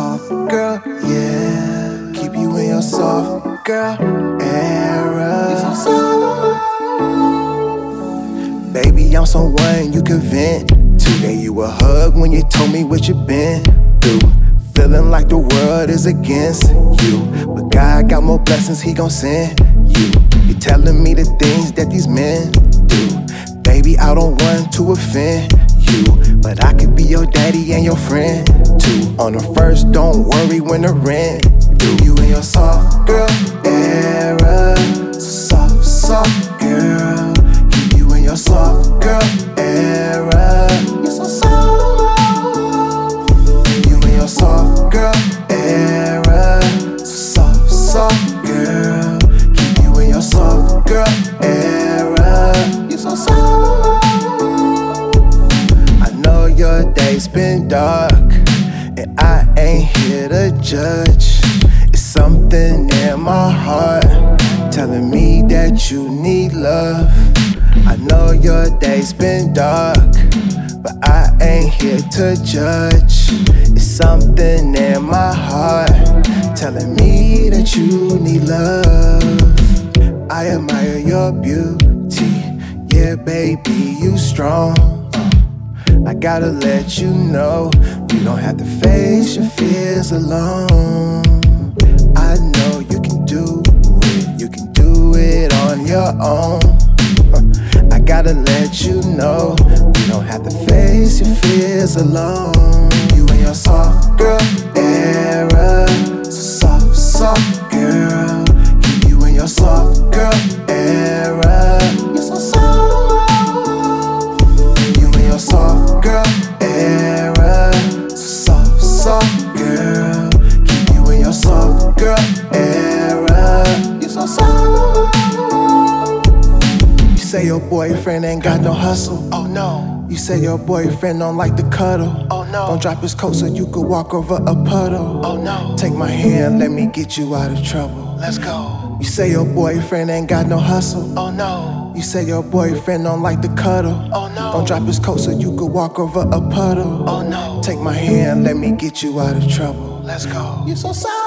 soft girl, yeah. Keep you in your soft girl era. You're so soft. Baby, I'm someone you can vent to. Gave you a hug when you told me what you've been through. Feeling like the world is against you, but God got more blessings he gon' send you. You're telling me the things that these men do. Baby, I don't want to offend you, but I could be your daddy and your friend too. On the first, don't worry when the rent due. You in your soft girl era. Soft, soft girl. Keep you in your soft girl era. You're so soft. You in your soft girl era. Soft, soft girl. Keep you in your soft girl era. You're so soft. I know your day's been dark, and I ain't here to judge. It's something in my heart telling me that you need love. I know your day's been dark, but I ain't here to judge. It's something in my heart telling me that you need love. I admire your beauty, yeah baby, you strong. I gotta let you know, you don't have to face your fears alone. I know you can do it on your own. I gotta let you know, you don't have to face your fears alone. You in your soft girl era. Soft, soft girl. Keep you in your soft girl era. You're so soft. You in your soft girl era. Soft, soft girl. Keep you in your soft girl era. You're so soft. You say your boyfriend ain't got no hustle. Oh no. You say your boyfriend don't like to cuddle. Oh no. Don't drop his coat so you could walk over a puddle. Oh no. Take my hand, let me get you out of trouble. Let's go. You say your boyfriend ain't got no hustle. Oh no. You say your boyfriend don't like to cuddle. Oh no. Don't drop his coat so you could walk over a puddle. Oh no. Take my hand, let me get you out of trouble. Let's go. You're so sorry.